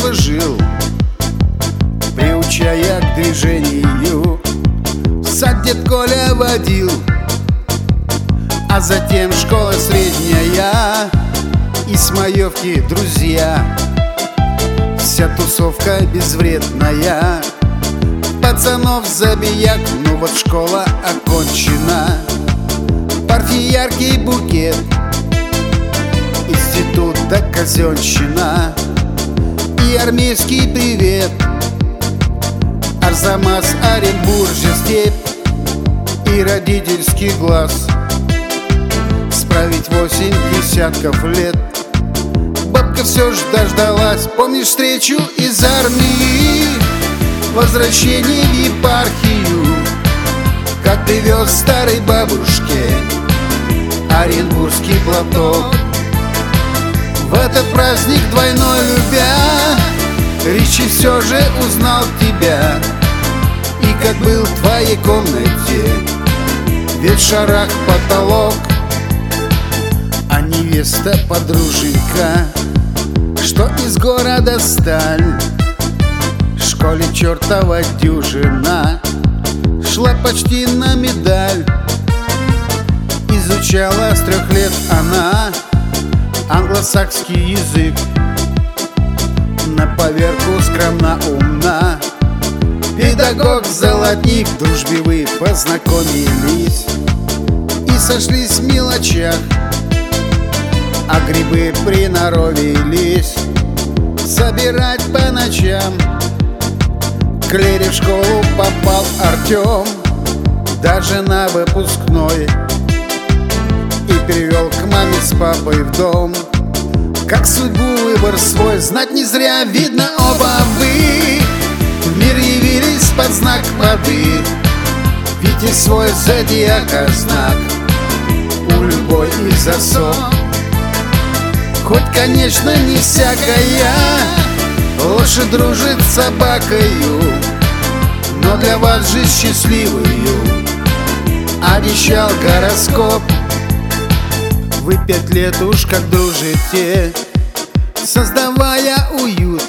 детства жил, приучая к движению. В сад дед Коля водил, а затем школа средняя и с маевки друзья. Вся тусовка безвредная, пацанов забияк. Ну вот школа окончена, партии яркий букет, институт да казенщина и армейский привет. Арзамас, Оренбуржья степь и родительский глаз. Справить 8 десятков лет бабка все ж дождалась. Помнишь встречу из армии, возвращение в епархию, как ты вез старой бабушке оренбургский платок? В этот праздник двойной любя, Ричи все же узнал тебя. И как был в твоей комнате ведь шарах потолок, а невеста подруженька, что из города сталь, в школе чертова дюжина, шла почти на медаль. Изучала с 3 лет она англосакский язык, на поверку скромно умна, педагог золотник. В дружбе вы познакомились и сошлись в мелочах, а грибы приноровились собирать по ночам. К Лере в школу попал Артем даже на выпускной и привел к маме с папой в дом. Как судьбу выбор свой знать не зря, видно, оба вы в мир явились под знак воды. Видите свой зодиака знак у любой из особ. Хоть, конечно, не всякая лошадь дружит с собакою, но для вас жизнь счастливую обещал гороскоп. Вы 5 лет уж как дружите, создавая уют,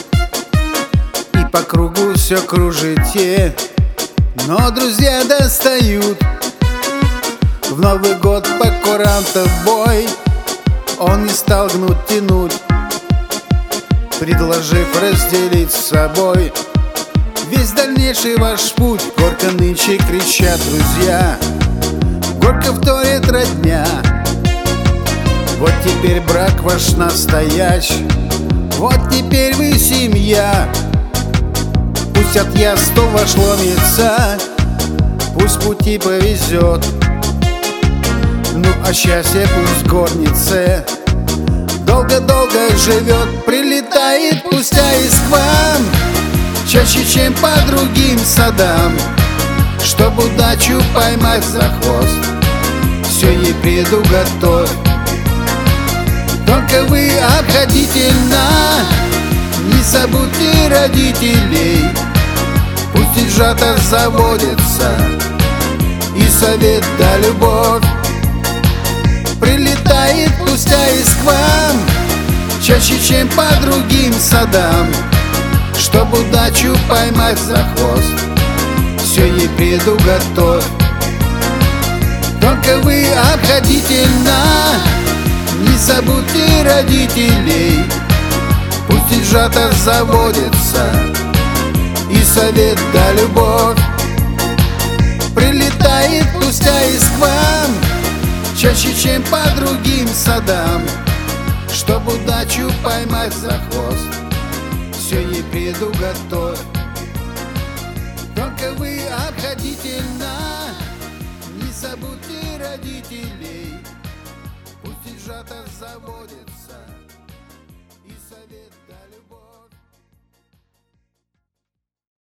и по кругу все кружите, но друзья достают. В Новый год по курантов бой он не стал гнуть-тянуть, предложив разделить с собой весь дальнейший ваш путь. Горько нынче кричат друзья, горько вторит родня. Вот теперь брак ваш настоящий, вот теперь вы семья. Пусть от я стол ваш ломится, пусть пути повезет, ну а счастье пусть горнице долго-долго живет. Прилетает пусть аист к вам чаще, чем по другим садам, чтоб удачу поймать за хвост, все ей предуготовь. Только вы обходительно не забудьте родителей, пусть деньжата заводятся и совет да любовь. Прилетает пусть аист к вам чаще, чем по другим садам, чтоб удачу поймать за хвост, все ей предуготовь. Только вы обходительно не забудьте родителей, пусть деньжата заводятся и совет да любовь. Прилетает пусть аист к вам чаще, чем по другим садам, чтоб удачу поймать за хвост, все ей предуготовь. Только вы обходительно не забудьте родителей, пусть деньжата заводятся